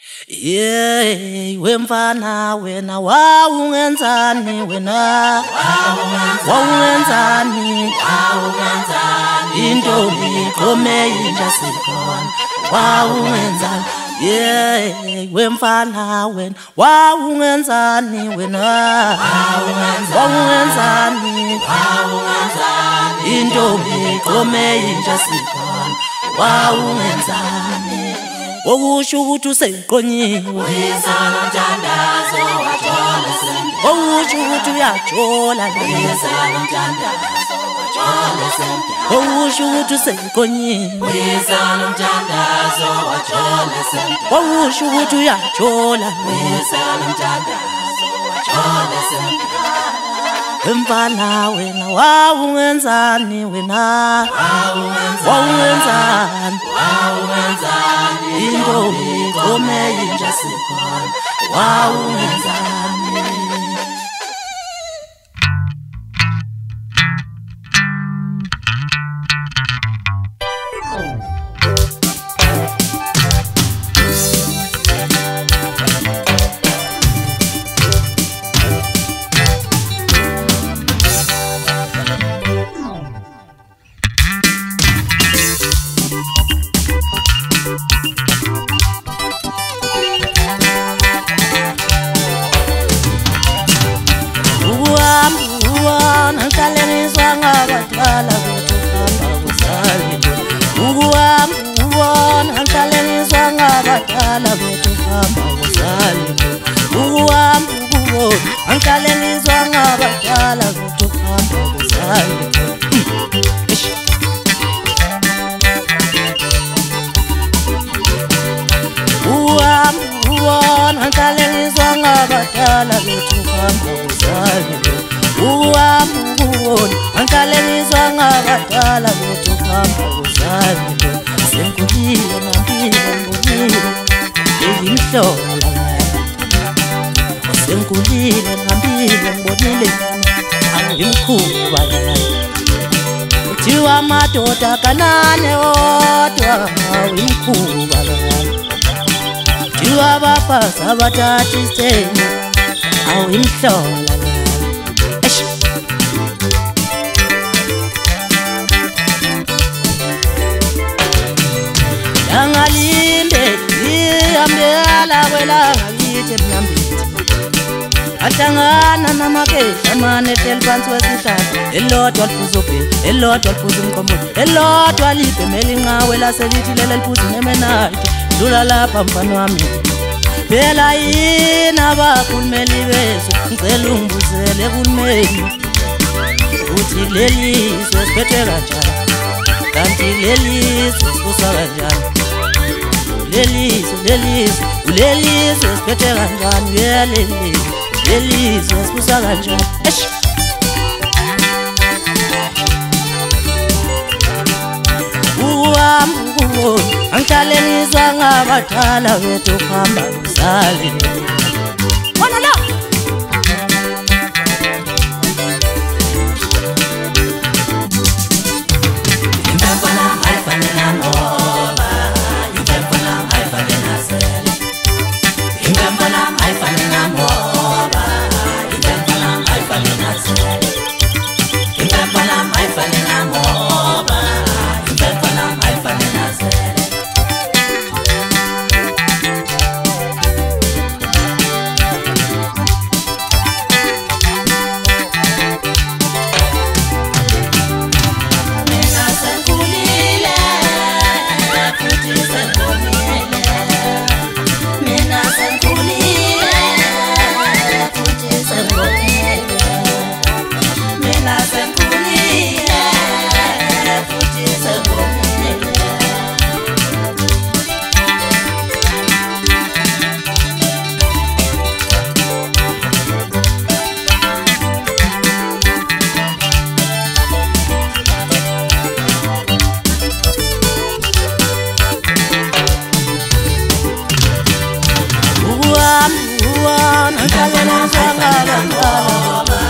Yeah, wemfana wena wawungenzani wena wawungenzani intombi qome inja sikhona wawungenzani yeah wemfana wena wawungenzani wena wawungenzani intombi qome inja sikhona wawungenzani okusho ukuthi useqonyiwe uyisana mthandazo wathola sembe okusho ukuthi uyajola uyisana mthandazo wathola sembe okusho ukuthi useqonyiwe uyisana mthandazo wathola sembe okusho ukuthi uyajola uyisana mthandazo wathola sembe Mfana wena wawungenzani wena wawungenzani intombi qome inja sikhona wawungenzani Sengulile ngambile ngibonile angimkhuba kuthiwa madoda kanane odwa awimkhuba kuthiwa abafazi abathatha isithembu awimhlola Yangalinde ihambela kwelanga lithi mnambithi Ahlangana namakehla mane telphansi wesihlahla elodwa liphuza ubheka elodwa liphuza umqombothi elodwa libhemela inqawe laselithi lele liphuza nemenayike dlula lapha mfana wami phela yini abakhulumeli bezwe ngicela ungibuzele kulumeni uthi lelizwe siphethe kanjani kanti lelizwe sibusa kanjani lelizwe siphethe kanjani lelizwe sibusa kanjani uhambo angihlale ngizwa ngabadala bethu kuhamba uzali wona la Uwan, angihlale ngizwa ngabadala